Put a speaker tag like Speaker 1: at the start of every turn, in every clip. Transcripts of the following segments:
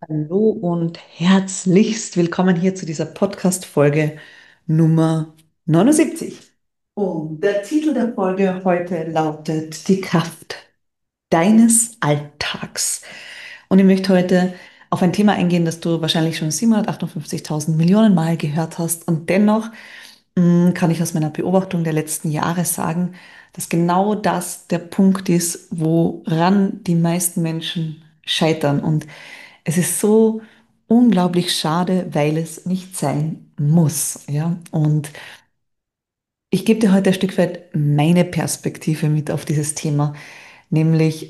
Speaker 1: Hallo und herzlichst willkommen hier zu dieser Podcast-Folge Nummer 79. Und der Titel der Folge heute lautet Die Kraft deines Alltags. Und ich möchte heute auf ein Thema eingehen, das du wahrscheinlich schon 758.000 Millionen Mal gehört hast. Und dennoch kann ich aus meiner Beobachtung der letzten Jahre sagen, dass genau das der Punkt ist, woran die meisten Menschen scheitern. Und es ist so unglaublich schade, weil es nicht sein muss. Ja? Und ich gebe dir heute ein Stück weit meine Perspektive mit auf dieses Thema, nämlich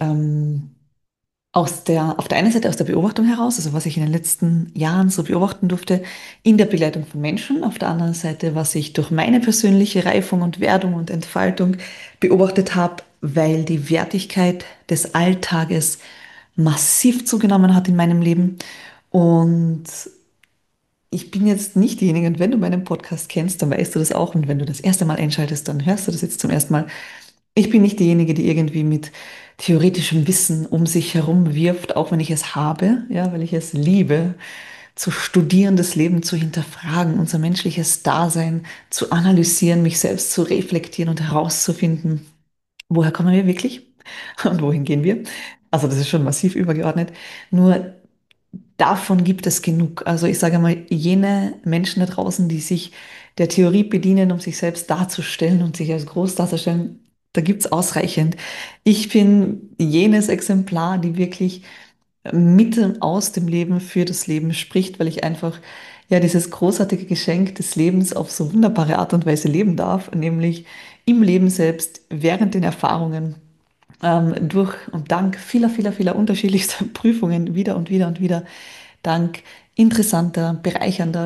Speaker 1: auf der einen Seite aus der Beobachtung heraus, also was ich in den letzten Jahren so beobachten durfte, in der Begleitung von Menschen, auf der anderen Seite, was ich durch meine persönliche Reifung und Werdung und Entfaltung beobachtet habe, weil die Wertigkeit des Alltages massiv zugenommen hat in meinem Leben. Und ich bin jetzt nicht diejenige, und wenn du meinen Podcast kennst, dann weißt du das auch. Und wenn du das erste Mal einschaltest, dann hörst du das jetzt zum ersten Mal. Ich bin nicht diejenige, die irgendwie mit theoretischem Wissen um sich herum wirft, auch wenn ich es habe, ja, weil ich es liebe, zu studieren, das Leben zu hinterfragen, unser menschliches Dasein zu analysieren, mich selbst zu reflektieren und herauszufinden, woher kommen wir wirklich und wohin gehen wir. Also das ist schon massiv übergeordnet. Nur davon gibt es genug. Also ich sage mal, jene Menschen da draußen, die sich der Theorie bedienen, um sich selbst darzustellen und sich als groß darzustellen, da gibt es ausreichend. Ich bin jenes Exemplar, die wirklich mitten aus dem Leben für das Leben spricht, weil ich einfach ja dieses großartige Geschenk des Lebens auf so wunderbare Art und Weise leben darf, nämlich im Leben selbst, während den Erfahrungen durch und dank vieler unterschiedlichster Prüfungen wieder und wieder und wieder, dank interessanter, bereichernder,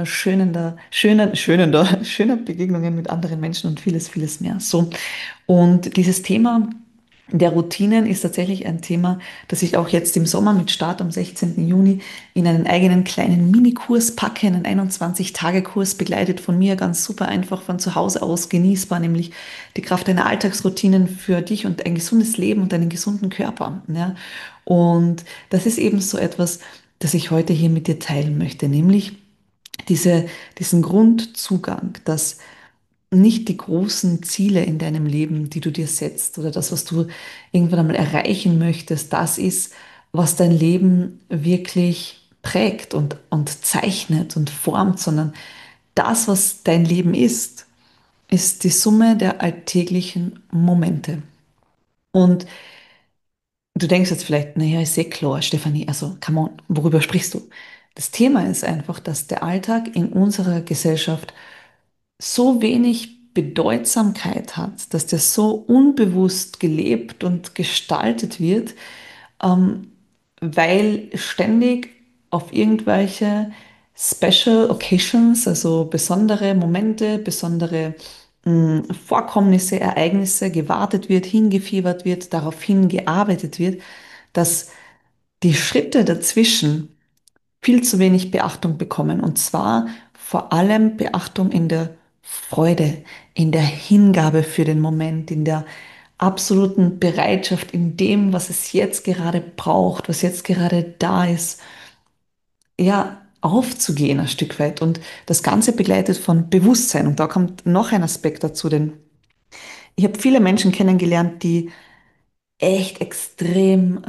Speaker 1: schöner Begegnungen mit anderen Menschen und vieles mehr. So. Und dieses Thema der Routinen ist tatsächlich ein Thema, das ich auch jetzt im Sommer mit Start am 16. Juni in einen eigenen kleinen Minikurs packe, einen 21-Tage-Kurs, begleitet von mir, ganz super einfach von zu Hause aus genießbar, nämlich die Kraft deiner Alltagsroutinen für dich und ein gesundes Leben und einen gesunden Körper. Ja? Und das ist eben so etwas, das ich heute hier mit dir teilen möchte, nämlich diesen Grundzugang, dass nicht die großen Ziele in deinem Leben, die du dir setzt oder das, was du irgendwann einmal erreichen möchtest, das ist, was dein Leben wirklich prägt und zeichnet und formt, sondern das, was dein Leben ist die Summe der alltäglichen Momente. Und du denkst jetzt vielleicht, naja, ist eh klar, Stefanie, also come on, worüber sprichst du? Das Thema ist einfach, dass der Alltag in unserer Gesellschaft so wenig Bedeutsamkeit hat, dass der so unbewusst gelebt und gestaltet wird, ähm, weil ständig auf irgendwelche Special Occasions, also besondere Momente, besondere Vorkommnisse, Ereignisse gewartet wird, hingefiebert wird, darauf hingearbeitet wird, dass die Schritte dazwischen viel zu wenig Beachtung bekommen. Und zwar vor allem Beachtung in der Freude, in der Hingabe für den Moment, in der absoluten Bereitschaft, in dem, was es jetzt gerade braucht, was jetzt gerade da ist, ja, aufzugehen ein Stück weit. Und das Ganze begleitet von Bewusstsein. Und da kommt noch ein Aspekt dazu, denn ich habe viele Menschen kennengelernt, die echt extrem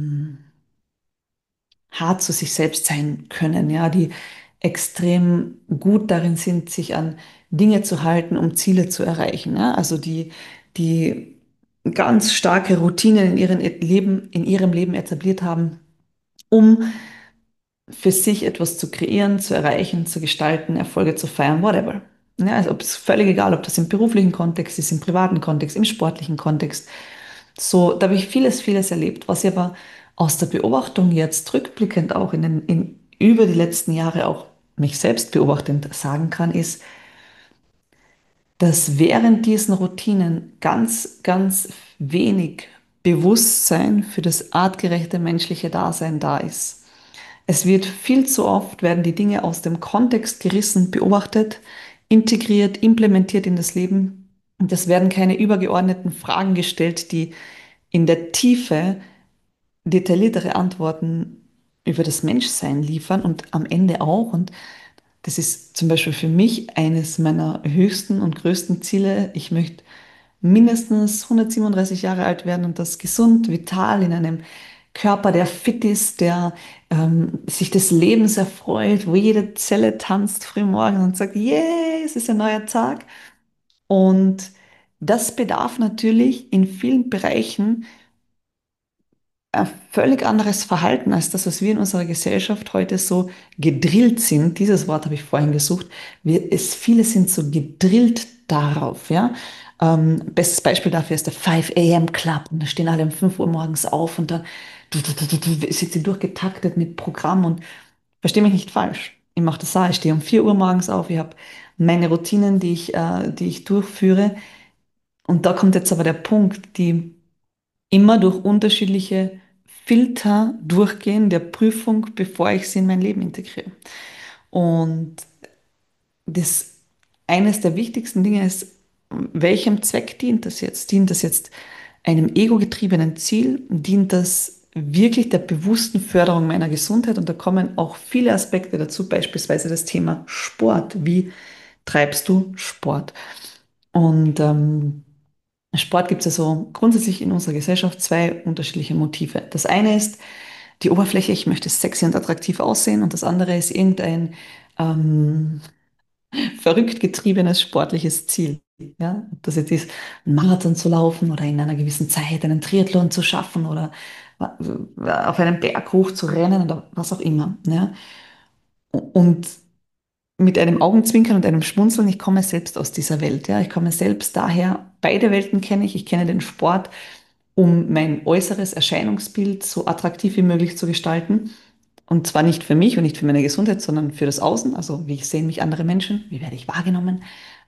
Speaker 1: hart zu sich selbst sein können, ja, die extrem gut darin sind, sich an Dinge zu halten, um Ziele zu erreichen, ja, also die ganz starke Routinen in ihrem Leben etabliert haben, um für sich etwas zu kreieren, zu erreichen, zu gestalten, Erfolge zu feiern, whatever. Ja, also ob es völlig egal, ob das im beruflichen Kontext ist, im privaten Kontext, im sportlichen Kontext. So, da habe ich vieles erlebt, was ich aber aus der Beobachtung jetzt rückblickend auch über die letzten Jahre auch mich selbst beobachtend sagen kann, ist, dass während diesen Routinen ganz wenig Bewusstsein für das artgerechte menschliche Dasein da ist. Es wird viel zu oft, werden die Dinge aus dem Kontext gerissen, beobachtet, integriert, implementiert in das Leben. Und es werden keine übergeordneten Fragen gestellt, die in der Tiefe detailliertere Antworten über das Menschsein liefern und am Ende auch. Und das ist zum Beispiel für mich eines meiner höchsten und größten Ziele. Ich möchte mindestens 137 Jahre alt werden und das gesund, vital in einem Körper, der fit ist, der sich des Lebens erfreut, wo jede Zelle tanzt frühmorgens und sagt, yay, es ist ein neuer Tag. Und das bedarf natürlich in vielen Bereichen ein völlig anderes Verhalten als das, was wir in unserer Gesellschaft heute so gedrillt sind. Dieses Wort habe ich vorhin gesucht. Viele sind so gedrillt darauf, ja. Bestes Beispiel dafür ist der 5 a.m. Club. Und da stehen alle um 5 Uhr morgens auf und dann sind sie durchgetaktet mit Programm und verstehe mich nicht falsch. Ich mache das auch. Ich stehe um 4 Uhr morgens auf. Ich habe meine Routinen, die ich durchführe. Und da kommt jetzt aber der Punkt, die immer durch unterschiedliche Filter durchgehen der Prüfung, bevor ich sie in mein Leben integriere. Und das eines der wichtigsten Dinge ist, welchem Zweck dient das jetzt? Dient das jetzt einem ego-getriebenen Ziel? Dient das wirklich der bewussten Förderung meiner Gesundheit? Und da kommen auch viele Aspekte dazu, beispielsweise das Thema Sport. Wie treibst du Sport? Und Sport gibt es also grundsätzlich in unserer Gesellschaft zwei unterschiedliche Motive. Das eine ist die Oberfläche, ich möchte sexy und attraktiv aussehen, und das andere ist irgendein ähm, verrückt getriebenes sportliches Ziel. Ja, ob das jetzt ist, einen Marathon zu laufen oder in einer gewissen Zeit einen Triathlon zu schaffen oder auf einem Berg hoch zu rennen oder was auch immer. Ja. Und mit einem Augenzwinkern und einem Schmunzeln, ich komme selbst aus dieser Welt. Ja. Ich komme selbst daher, beide Welten kenne ich. Ich kenne den Sport, um mein äußeres Erscheinungsbild so attraktiv wie möglich zu gestalten. Und zwar nicht für mich und nicht für meine Gesundheit, sondern für das Außen. Also wie sehen mich andere Menschen, wie werde ich wahrgenommen,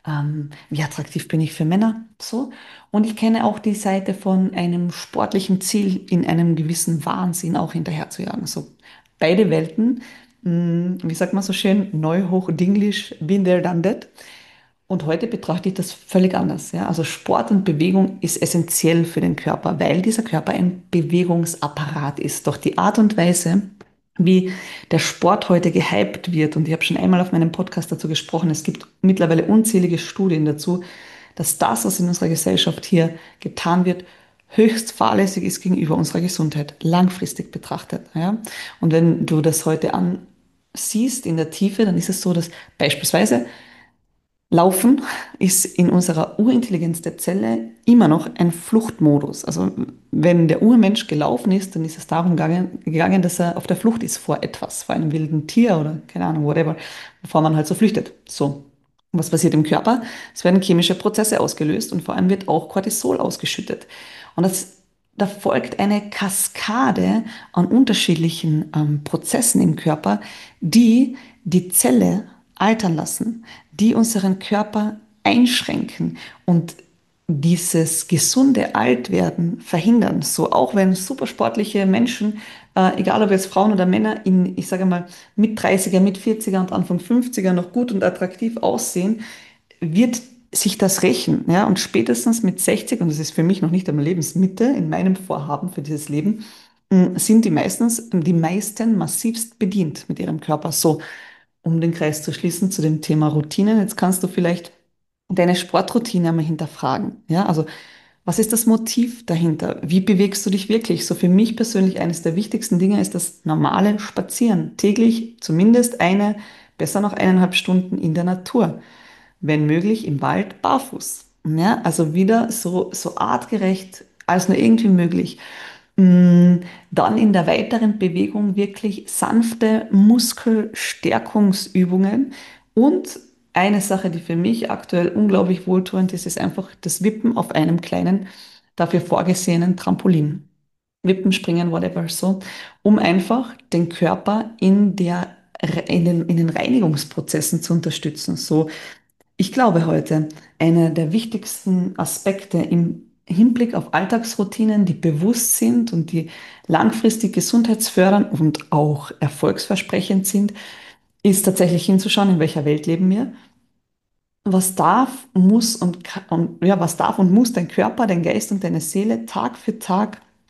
Speaker 1: wie attraktiv bin ich für Männer, so. Und ich kenne auch die Seite von einem sportlichen Ziel in einem gewissen Wahnsinn auch hinterherzujagen. So beide Welten, wie sagt man so schön, Neuhochdenglisch, been there, done that. Und heute betrachte ich das völlig anders. Ja? Also Sport und Bewegung ist essentiell für den Körper, weil dieser Körper ein Bewegungsapparat ist. Doch die Art und Weise, wie der Sport heute gehypt wird, und ich habe schon einmal auf meinem Podcast dazu gesprochen, es gibt mittlerweile unzählige Studien dazu, dass das, was in unserer Gesellschaft hier getan wird, höchst fahrlässig ist gegenüber unserer Gesundheit, langfristig betrachtet. Ja? Und wenn du das heute ansiehst in der Tiefe, dann ist es so, dass beispielsweise Laufen ist in unserer Urintelligenz der Zelle immer noch ein Fluchtmodus. Also wenn der Urmensch gelaufen ist, dann ist es darum gegangen, dass er auf der Flucht ist vor etwas, vor einem wilden Tier oder keine Ahnung, whatever, bevor man halt so flüchtet. So. Und was passiert im Körper? Es werden chemische Prozesse ausgelöst und vor allem wird auch Cortisol ausgeschüttet. Und da folgt eine Kaskade an unterschiedlichen Prozessen im Körper, die die Zelle altern lassen, die unseren Körper einschränken und dieses gesunde Altwerden verhindern. So auch wenn supersportliche Menschen, egal ob jetzt Frauen oder Männer, ich sage mal, mit 30er, mit 40er und Anfang 50er noch gut und attraktiv aussehen, wird sich das rächen. Ja? Und spätestens mit 60, und das ist für mich noch nicht einmal Lebensmitte in meinem Vorhaben für dieses Leben, sind die meisten massivst bedient mit ihrem Körper. So, um den Kreis zu schließen zu dem Thema Routinen, jetzt kannst du vielleicht deine Sportroutine einmal hinterfragen. Ja, also was ist das Motiv dahinter? Wie bewegst du dich wirklich? So für mich persönlich eines der wichtigsten Dinge ist das normale Spazieren. Täglich zumindest besser noch 1,5 Stunden in der Natur. Wenn möglich im Wald barfuß. Ja, also wieder so artgerecht als nur irgendwie möglich. Dann in der weiteren Bewegung wirklich sanfte Muskelstärkungsübungen. Und eine Sache, die für mich aktuell unglaublich wohltuend ist, ist einfach das Wippen auf einem kleinen, dafür vorgesehenen Trampolin. Wippen, springen, whatever, so, um einfach den Körper in den Reinigungsprozessen zu unterstützen. So, ich glaube heute, einer der wichtigsten Aspekte im Hinblick auf Alltagsroutinen, die bewusst sind und die langfristig gesundheitsfördernd und auch erfolgsversprechend sind, ist tatsächlich hinzuschauen, in welcher Welt leben wir. Was darf, muss und, ja, was darf und muss dein Körper, dein Geist und deine Seele Tag für Tag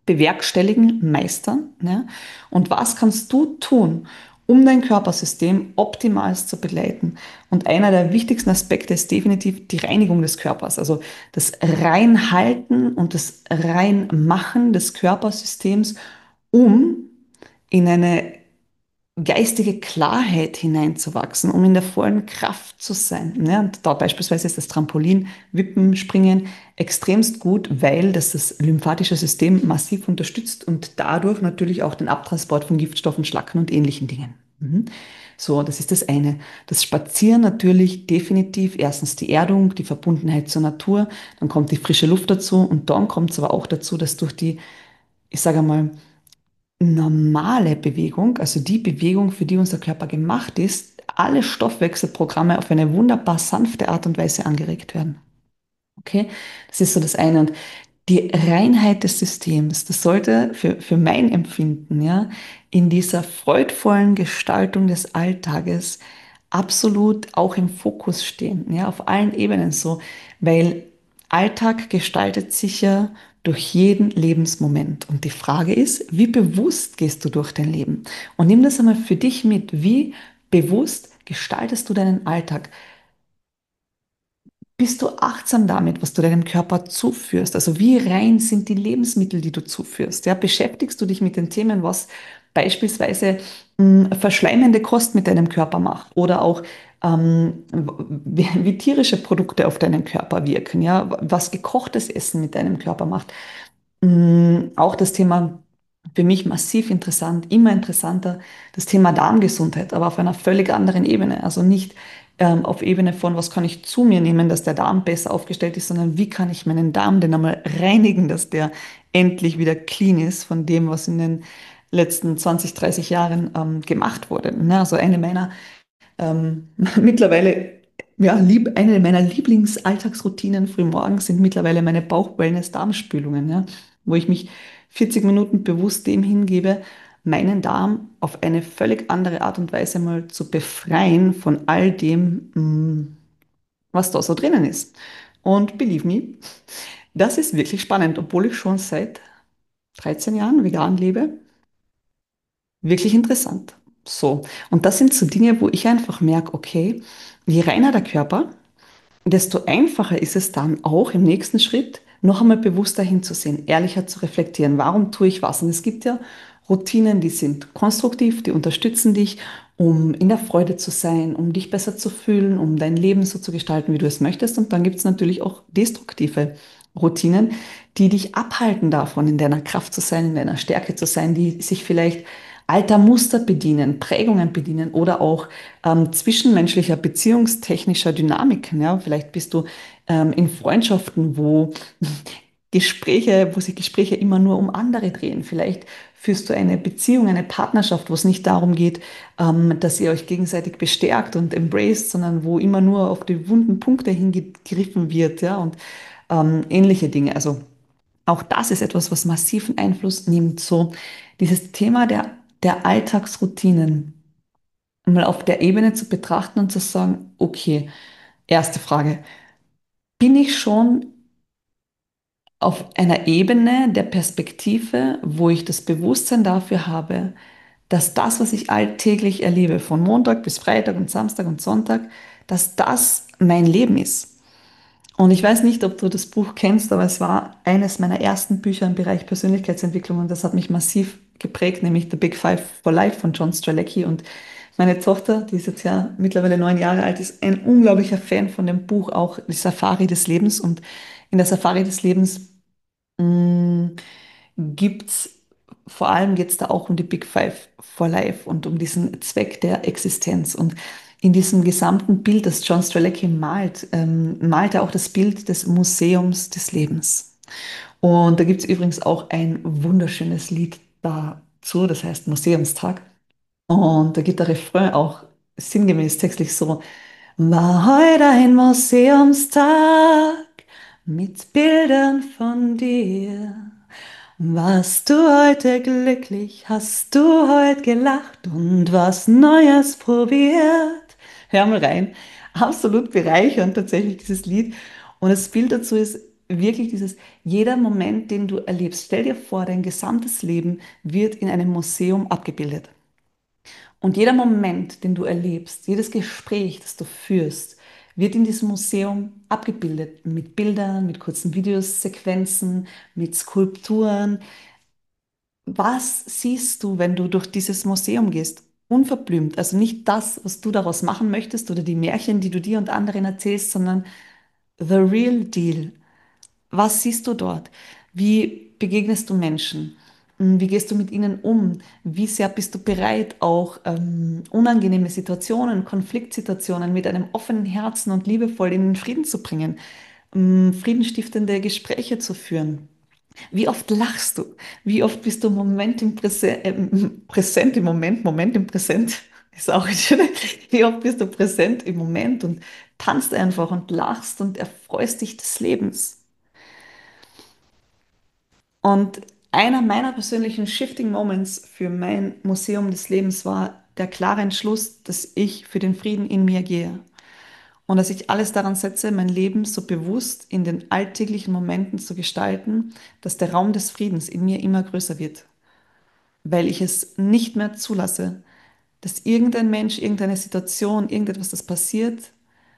Speaker 1: bewerkstelligen, meistern. Ja? Und was kannst du tun, um dein Körpersystem optimal zu begleiten? Und einer der wichtigsten Aspekte ist definitiv die Reinigung des Körpers, also das Reinhalten und das Reinmachen des Körpersystems, um in eine geistige Klarheit hineinzuwachsen, um in der vollen Kraft zu sein. Ja, und da beispielsweise ist das Trampolin, Wippen, Springen extremst gut, weil das lymphatische System massiv unterstützt und dadurch natürlich auch den Abtransport von Giftstoffen, Schlacken und ähnlichen Dingen. So, das ist das eine. Das Spazieren natürlich definitiv erstens die Erdung, die Verbundenheit zur Natur, dann kommt die frische Luft dazu und dann kommt es aber auch dazu, dass durch die, ich sage mal, normale Bewegung, also die Bewegung, für die unser Körper gemacht ist, alle Stoffwechselprogramme auf eine wunderbar sanfte Art und Weise angeregt werden. Okay, das ist so das eine. Und die Reinheit des Systems, das sollte für mein Empfinden, ja, in dieser freudvollen Gestaltung des Alltages absolut auch im Fokus stehen, ja, auf allen Ebenen so, weil Alltag gestaltet sich ja durch jeden Lebensmoment. Und die Frage ist, wie bewusst gehst du durch dein Leben? Und nimm das einmal für dich mit. Wie bewusst gestaltest du deinen Alltag? Bist du achtsam damit, was du deinem Körper zuführst? Also wie rein sind die Lebensmittel, die du zuführst? Ja, beschäftigst du dich mit den Themen, was beispielsweise verschleimende Kost mit deinem Körper macht oder auch wie tierische Produkte auf deinen Körper wirken, ja, was gekochtes Essen mit deinem Körper macht. Auch das Thema für mich massiv interessant, immer interessanter, das Thema Darmgesundheit, aber auf einer völlig anderen Ebene. Also nicht auf Ebene von, was kann ich zu mir nehmen, dass der Darm besser aufgestellt ist, sondern wie kann ich meinen Darm denn einmal reinigen, dass der endlich wieder clean ist von dem, was in den letzten 20, 30 Jahren gemacht wurde. Ne? Also eine meiner mittlerweile, ja, eine meiner Lieblingsalltagsroutinen frühmorgens sind mittlerweile meine Bauch-Wellness-Darmspülungen, ja, wo ich mich 40 Minuten bewusst dem hingebe, meinen Darm auf eine völlig andere Art und Weise mal zu befreien von all dem, was da so drinnen ist. Und believe me, das ist wirklich spannend, obwohl ich schon seit 13 Jahren vegan lebe. Wirklich interessant. So, und das sind so Dinge, wo ich einfach merke, okay, je reiner der Körper, desto einfacher ist es dann auch im nächsten Schritt noch einmal bewusster hinzusehen, ehrlicher zu reflektieren. Warum tue ich was? Und es gibt ja Routinen, die sind konstruktiv, die unterstützen dich, um in der Freude zu sein, um dich besser zu fühlen, um dein Leben so zu gestalten, wie du es möchtest. Und dann gibt es natürlich auch destruktive Routinen, die dich abhalten davon, in deiner Kraft zu sein, in deiner Stärke zu sein, die sich vielleicht alter Muster bedienen, Prägungen bedienen oder auch zwischenmenschlicher, beziehungstechnischer Dynamiken. Ja? Vielleicht bist du in Freundschaften, wo wo sich Gespräche immer nur um andere drehen. Vielleicht führst du eine Beziehung, eine Partnerschaft, wo es nicht darum geht, dass ihr euch gegenseitig bestärkt und embraced, sondern wo immer nur auf die wunden Punkte hingegriffen wird, ja, und ähnliche Dinge. Also auch das ist etwas, was massiven Einfluss nimmt. So dieses Thema der Alltagsroutinen mal auf der Ebene zu betrachten und zu sagen, okay, erste Frage, bin ich schon auf einer Ebene der Perspektive, wo ich das Bewusstsein dafür habe, dass das, was ich alltäglich erlebe, von Montag bis Freitag und Samstag und Sonntag, dass das mein Leben ist. Und ich weiß nicht, ob du das Buch kennst, aber es war eines meiner ersten Bücher im Bereich Persönlichkeitsentwicklung und das hat mich massiv geprägt, nämlich The Big Five for Life von John Strzelecki. Und meine Tochter, die ist jetzt ja mittlerweile 9 Jahre alt, ist ein unglaublicher Fan von dem Buch, auch die Safari des Lebens. Und in der Safari des Lebens mh, gibt's vor allem geht's da auch um die Big Five for Life und um diesen Zweck der Existenz. Und in diesem gesamten Bild, das John Strzelecki malt, malt er auch das Bild des Museums des Lebens. Und da gibt's übrigens auch ein wunderschönes Lied dazu, das heißt Museumstag. Und da geht der Refrain auch sinngemäß textlich so: War heute ein Museumstag mit Bildern von dir? Warst du heute glücklich? Hast du heute gelacht und was Neues probiert? Hör mal rein. Absolut bereichernd tatsächlich dieses Lied. Und das Bild dazu ist, wirklich jeder Moment, den du erlebst, stell dir vor, dein gesamtes Leben wird in einem Museum abgebildet. Und jeder Moment, den du erlebst, jedes Gespräch, das du führst, wird in diesem Museum abgebildet mit Bildern, mit kurzen Videos, Sequenzen, mit Skulpturen. Was siehst du, wenn du durch dieses Museum gehst? Unverblümt, also nicht das, was du daraus machen möchtest oder die Märchen, die du dir und anderen erzählst, sondern the real deal. Was siehst du dort? Wie begegnest du Menschen? Wie gehst du mit ihnen um? Wie sehr bist du bereit, auch unangenehme Situationen, Konfliktsituationen mit einem offenen Herzen und liebevoll in den Frieden zu bringen? Friedenstiftende Gespräche zu führen? Wie oft lachst du? Wie oft bist du im Moment im Präsent im Moment, Moment im Präsent? Ist auch ein schöner. Wie oft bist du präsent im Moment und tanzt einfach und lachst und erfreust dich des Lebens? Und einer meiner persönlichen Shifting Moments für mein Museum des Lebens war der klare Entschluss, dass ich für den Frieden in mir gehe und dass ich alles daran setze, mein Leben so bewusst in den alltäglichen Momenten zu gestalten, dass der Raum des Friedens in mir immer größer wird, weil ich es nicht mehr zulasse, dass irgendein Mensch, irgendeine Situation, irgendetwas, das passiert,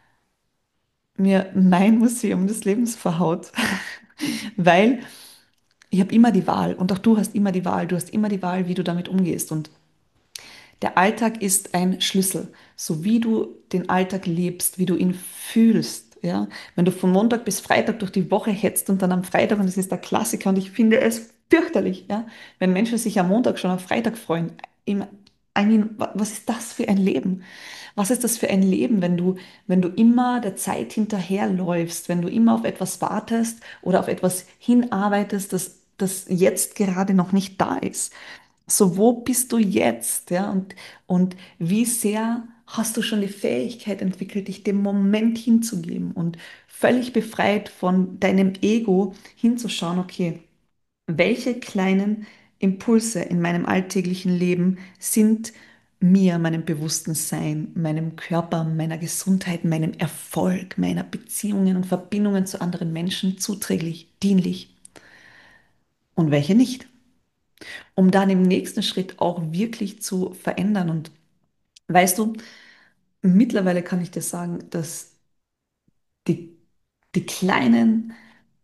Speaker 1: mir mein Museum des Lebens verhaut, weil ich habe immer die Wahl und auch du hast immer die Wahl. Du hast immer die Wahl, wie du damit umgehst. Und der Alltag ist ein Schlüssel. So wie du den Alltag lebst, wie du ihn fühlst. Ja? Wenn du von Montag bis Freitag durch die Woche hetzt und dann am Freitag, und das ist der Klassiker, und ich finde es fürchterlich, ja? Wenn Menschen sich am Montag schon auf Freitag freuen. I mean, was ist das für ein Leben? Was ist das für ein Leben, wenn du immer der Zeit hinterherläufst, wenn du immer auf etwas wartest oder auf etwas hinarbeitest, das jetzt gerade noch nicht da ist? So, wo bist du jetzt? Ja, und wie sehr hast du schon die Fähigkeit entwickelt, dich dem Moment hinzugeben und völlig befreit von deinem Ego hinzuschauen, okay, welche kleinen Impulse in meinem alltäglichen Leben sind mir, meinem bewussten Sein, meinem Körper, meiner Gesundheit, meinem Erfolg, meiner Beziehungen und Verbindungen zu anderen Menschen zuträglich, dienlich und welche nicht? Um dann im nächsten Schritt auch wirklich zu verändern. Und weißt du, mittlerweile kann ich dir sagen, dass die, die kleinen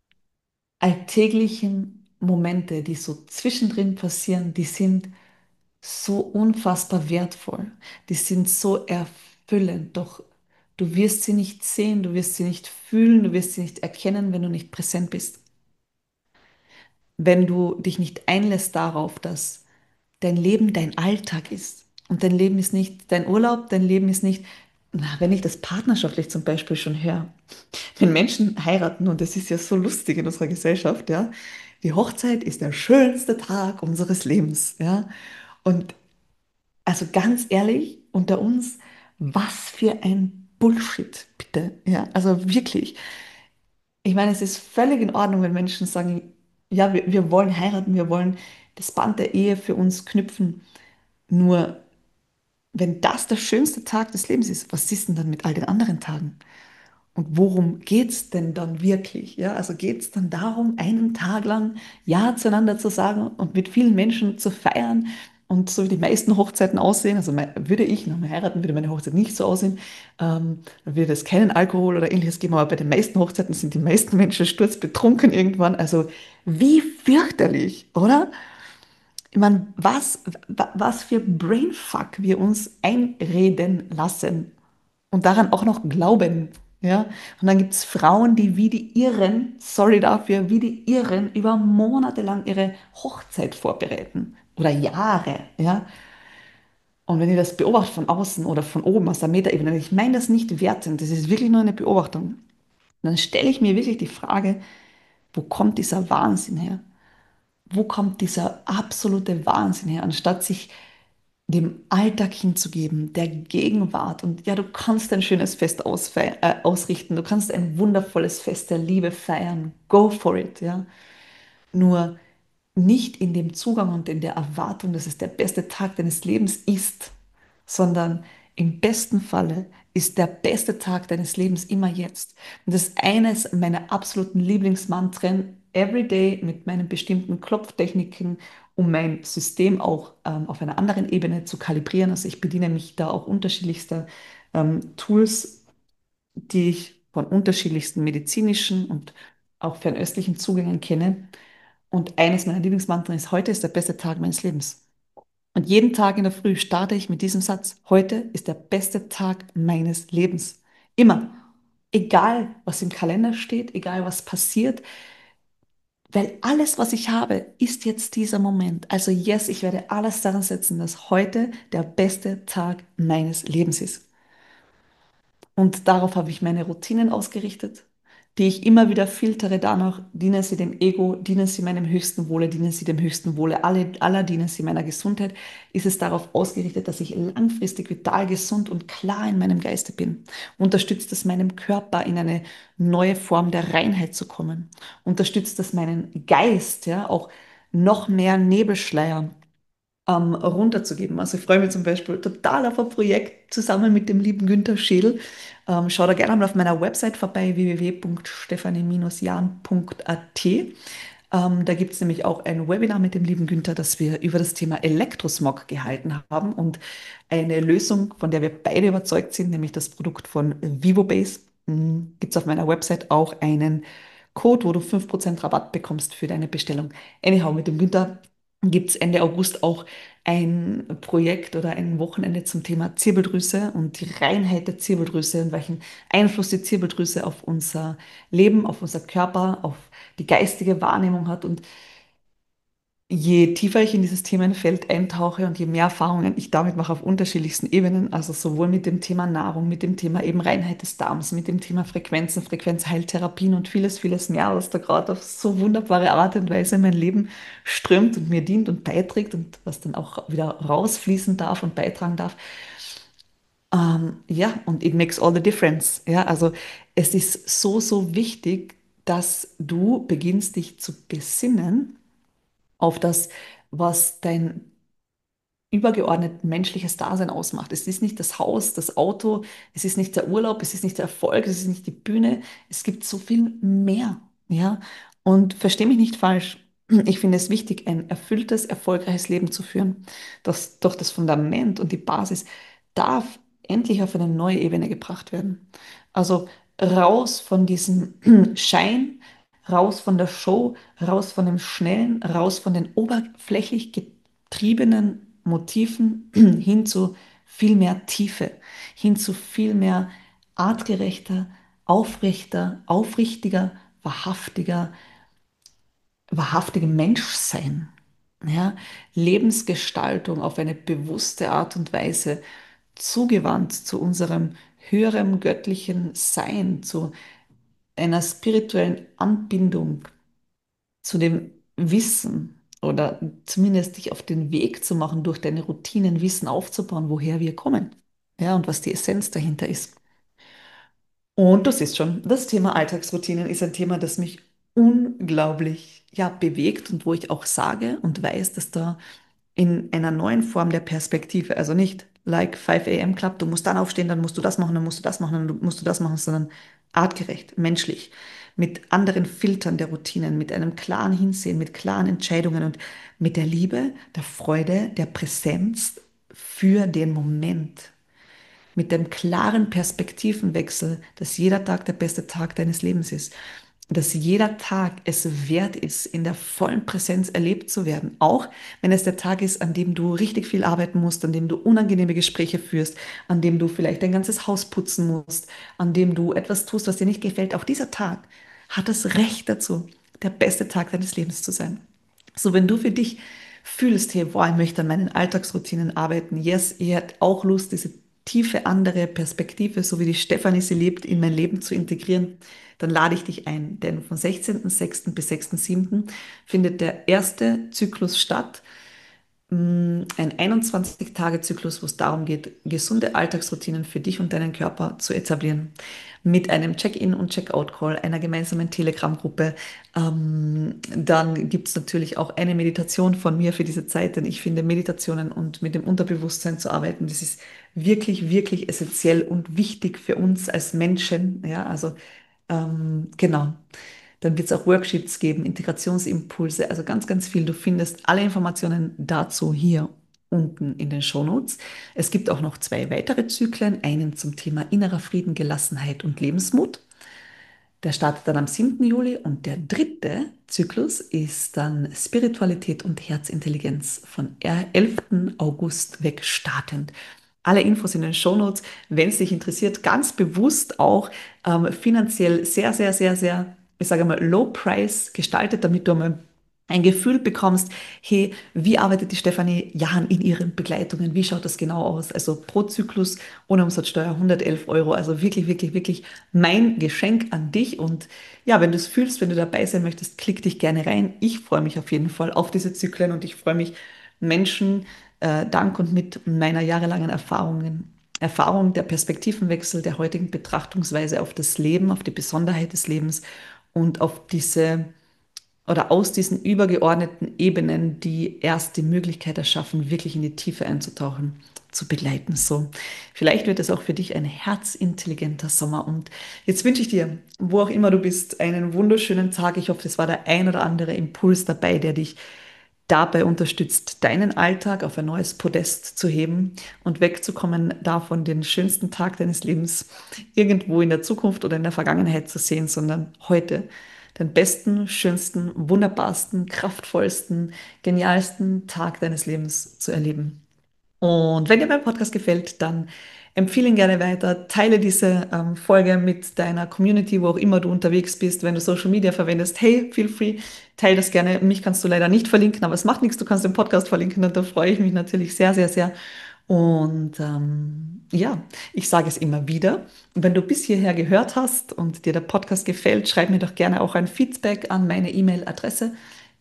Speaker 1: alltäglichen Momente, die so zwischendrin passieren, die sind so unfassbar wertvoll. Die sind so erfüllend. Doch du wirst sie nicht sehen, du wirst sie nicht fühlen, du wirst sie nicht erkennen, wenn du nicht präsent bist. Wenn du dich nicht einlässt darauf, dass dein Leben dein Alltag ist. Und dein Leben ist nicht dein Urlaub, dein Leben ist nicht, na, wenn ich das partnerschaftlich zum Beispiel schon höre, wenn Menschen heiraten, und das ist ja so lustig in unserer Gesellschaft, ja, die Hochzeit ist der schönste Tag unseres Lebens, ja. Und also ganz ehrlich, unter uns, was für ein Bullshit, bitte, ja, also wirklich. Ich meine, es ist völlig in Ordnung, wenn Menschen sagen, ja, wir wollen heiraten, wir wollen das Band der Ehe für uns knüpfen. Nur wenn das der schönste Tag des Lebens ist, was ist denn dann mit all den anderen Tagen? Und worum geht es denn dann wirklich? Ja, also geht es dann darum, einen Tag lang Ja zueinander zu sagen und mit vielen Menschen zu feiern und so wie die meisten Hochzeiten aussehen, also würde ich nach mir heiraten, würde meine Hochzeit nicht so aussehen, dann würde es keinen Alkohol oder ähnliches geben, aber bei den meisten Hochzeiten sind die meisten Menschen sturzbetrunken irgendwann. Also wie fürchterlich, oder? Ich meine, was für Brainfuck wir uns einreden lassen und daran auch noch glauben. Ja? Und dann gibt es Frauen, die wie die Irren, sorry dafür, wie die Irren über Monate lang ihre Hochzeit vorbereiten oder Jahre. Ja? Und wenn ich das beobachte von außen oder von oben aus der Metaebene, ich meine das nicht wertend, das ist wirklich nur eine Beobachtung, dann stelle ich mir wirklich die Frage, wo kommt dieser Wahnsinn her? Wo kommt dieser absolute Wahnsinn her, anstatt sich dem Alltag hinzugeben, der Gegenwart. Und ja, du kannst ein schönes Fest ausrichten, du kannst ein wundervolles Fest der Liebe feiern. Go for it, ja. Nur nicht in dem Zugang und in der Erwartung, dass es der beste Tag deines Lebens ist, sondern im besten Falle ist der beste Tag deines Lebens immer jetzt. Und das ist eines meiner absoluten Lieblingsmantren, everyday mit meinen bestimmten Klopftechniken, um mein System auch auf einer anderen Ebene zu kalibrieren. Also ich bediene mich da auch unterschiedlichster Tools, die ich von unterschiedlichsten medizinischen und auch fernöstlichen Zugängen kenne. Und eines meiner Lieblingsmantren ist, heute ist der beste Tag meines Lebens. Und jeden Tag in der Früh starte ich mit diesem Satz, heute ist der beste Tag meines Lebens. Immer. Egal, was im Kalender steht, egal, was passiert, weil alles, was ich habe, ist jetzt dieser Moment. Also yes, ich werde alles daran setzen, dass heute der beste Tag meines Lebens ist. Und darauf habe ich meine Routinen ausgerichtet, die ich immer wieder filtere danach, dienen sie dem Ego, dienen sie meinem höchsten Wohle, dienen sie dem höchsten Wohle aller, dienen sie meiner Gesundheit, ist es darauf ausgerichtet, dass ich langfristig vital gesund und klar in meinem Geiste bin. Unterstützt es meinem Körper in eine neue Form der Reinheit zu kommen. Unterstützt es meinen Geist, ja, auch noch mehr Nebelschleier runterzugeben. Also ich freue mich zum Beispiel total auf ein Projekt zusammen mit dem lieben Günther Schädel. Schau da gerne mal auf meiner Website vorbei, www.stephanie-jan.at. Da gibt es nämlich auch ein Webinar mit dem lieben Günther, das wir über das Thema Elektrosmog gehalten haben und eine Lösung, von der wir beide überzeugt sind, nämlich das Produkt von VivoBase. Gibt es auf meiner Website auch einen Code, wo du 5% Rabatt bekommst für deine Bestellung. Anyhow, mit dem Günther gibt es Ende August auch ein Projekt oder ein Wochenende zum Thema Zirbeldrüse und die Reinheit der Zirbeldrüse und welchen Einfluss die Zirbeldrüse auf unser Leben, auf unser Körper, auf die geistige Wahrnehmung hat. Und je tiefer ich in dieses Themenfeld eintauche und je mehr Erfahrungen ich damit mache auf unterschiedlichsten Ebenen, also sowohl mit dem Thema Nahrung, mit dem Thema eben Reinheit des Darms, mit dem Thema Frequenzen, Frequenzheiltherapien und vieles, vieles mehr, was da gerade auf so wunderbare Art und Weise in mein Leben strömt und mir dient und beiträgt und was dann auch wieder rausfließen darf und beitragen darf. Ja, und it makes all the difference. Ja, also es ist so, so wichtig, dass du beginnst, dich zu besinnen auf das, was dein übergeordnet menschliches Dasein ausmacht. Es ist nicht das Haus, das Auto, es ist nicht der Urlaub, es ist nicht der Erfolg, es ist nicht die Bühne. Es gibt so viel mehr. Ja, und versteh mich nicht falsch. Ich finde es wichtig, ein erfülltes, erfolgreiches Leben zu führen. Doch das Fundament und die Basis darf endlich auf eine neue Ebene gebracht werden. Also raus von diesem Schein, raus von der Show, raus von dem Schnellen, raus von den oberflächlich getriebenen Motiven hin zu viel mehr Tiefe, hin zu viel mehr artgerechter, aufrechter, aufrichtiger, wahrhaftiger, wahrhaftigem Menschsein. Ja, Lebensgestaltung auf eine bewusste Art und Weise, zugewandt zu unserem höheren göttlichen Sein, zu einer spirituellen Anbindung, zu dem Wissen oder zumindest dich auf den Weg zu machen, durch deine Routinen Wissen aufzubauen, woher wir kommen. Ja, und was die Essenz dahinter ist. Und du siehst schon, das Thema Alltagsroutinen ist ein Thema, das mich unglaublich, ja, bewegt und wo ich auch sage und weiß, dass da in einer neuen Form der Perspektive, also nicht like 5 a.m. Club, du musst dann aufstehen, dann musst du das machen, dann musst du das machen, dann musst du das machen, sondern artgerecht, menschlich, mit anderen Filtern der Routinen, mit einem klaren Hinsehen, mit klaren Entscheidungen und mit der Liebe, der Freude, der Präsenz für den Moment, mit dem klaren Perspektivenwechsel, dass jeder Tag der beste Tag deines Lebens ist, dass jeder Tag es wert ist, in der vollen Präsenz erlebt zu werden, auch wenn es der Tag ist, an dem du richtig viel arbeiten musst, an dem du unangenehme Gespräche führst, an dem du vielleicht dein ganzes Haus putzen musst, an dem du etwas tust, was dir nicht gefällt. Auch dieser Tag hat das Recht dazu, der beste Tag deines Lebens zu sein. So, wenn du für dich fühlst, hey, boah, ich möchte an meinen Alltagsroutinen arbeiten, yes, ihr habt auch Lust, diese tiefe andere Perspektive, so wie die Stefanie sie lebt, in mein Leben zu integrieren, dann lade ich dich ein. Denn von 16.06. bis 6.07. findet der erste Zyklus statt ein 21-Tage-Zyklus, wo es darum geht, gesunde Alltagsroutinen für dich und deinen Körper zu etablieren. Mit einem Check-in- und Check-out-Call, einer gemeinsamen Telegram-Gruppe. Dann gibt es natürlich auch eine Meditation von mir für diese Zeit, denn ich finde, Meditationen und mit dem Unterbewusstsein zu arbeiten, das ist wirklich, wirklich essentiell und wichtig für uns als Menschen. Ja, also genau. Dann wird es auch Worksheets geben, Integrationsimpulse, also ganz, ganz viel. Du findest alle Informationen dazu hier unten in den Shownotes. Es gibt auch noch zwei weitere Zyklen, einen zum Thema innerer Frieden, Gelassenheit und Lebensmut. Der startet dann am 7. Juli und der dritte Zyklus ist dann Spiritualität und Herzintelligenz von 11. August weg startend. Alle Infos in den Shownotes, wenn es dich interessiert, ganz bewusst auch finanziell sehr, sehr, sehr, sehr, ich sage mal, low price gestaltet, damit du einmal ein Gefühl bekommst, hey, wie arbeitet die Stefanie Jahn in ihren Begleitungen? Wie schaut das genau aus? Also pro Zyklus ohne Umsatzsteuer 111 Euro. Also wirklich, wirklich, wirklich mein Geschenk an dich. Und ja, wenn du es fühlst, wenn du dabei sein möchtest, klick dich gerne rein. Ich freue mich auf jeden Fall auf diese Zyklen und ich freue mich, Menschen dank und mit meiner jahrelangen Erfahrung der Perspektivenwechsel, der heutigen Betrachtungsweise auf das Leben, auf die Besonderheit des Lebens und auf diese oder aus diesen übergeordneten Ebenen, die erst die Möglichkeit erschaffen, wirklich in die Tiefe einzutauchen, zu begleiten. So, vielleicht wird es auch für dich ein herzintelligenter Sommer. Und jetzt wünsche ich dir, wo auch immer du bist, einen wunderschönen Tag. Ich hoffe, es war der ein oder andere Impuls dabei, der dich dabei unterstützt, deinen Alltag auf ein neues Podest zu heben und wegzukommen davon, den schönsten Tag deines Lebens irgendwo in der Zukunft oder in der Vergangenheit zu sehen, sondern heute den besten, schönsten, wunderbarsten, kraftvollsten, genialsten Tag deines Lebens zu erleben. Und wenn dir mein Podcast gefällt, dann empfehle ihn gerne weiter, teile diese Folge mit deiner Community, wo auch immer du unterwegs bist. Wenn du Social Media verwendest, hey, feel free, teile das gerne. Mich kannst du leider nicht verlinken, aber es macht nichts, du kannst den Podcast verlinken und da freue ich mich natürlich sehr, sehr, sehr. Und ja, ich sage es immer wieder. Wenn du bis hierher gehört hast und dir der Podcast gefällt, schreib mir doch gerne auch ein Feedback an meine E-Mail-Adresse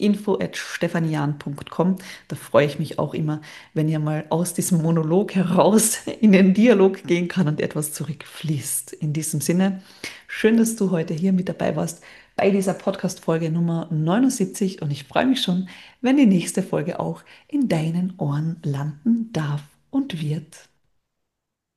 Speaker 1: info@stefanian.com. Da freue ich mich auch immer, wenn ihr mal aus diesem Monolog heraus in den Dialog gehen kann und etwas zurückfließt. In diesem Sinne, schön, dass du heute hier mit dabei warst bei dieser Podcast-Folge Nummer 79 und ich freue mich schon, wenn die nächste Folge auch in deinen Ohren landen darf und wird.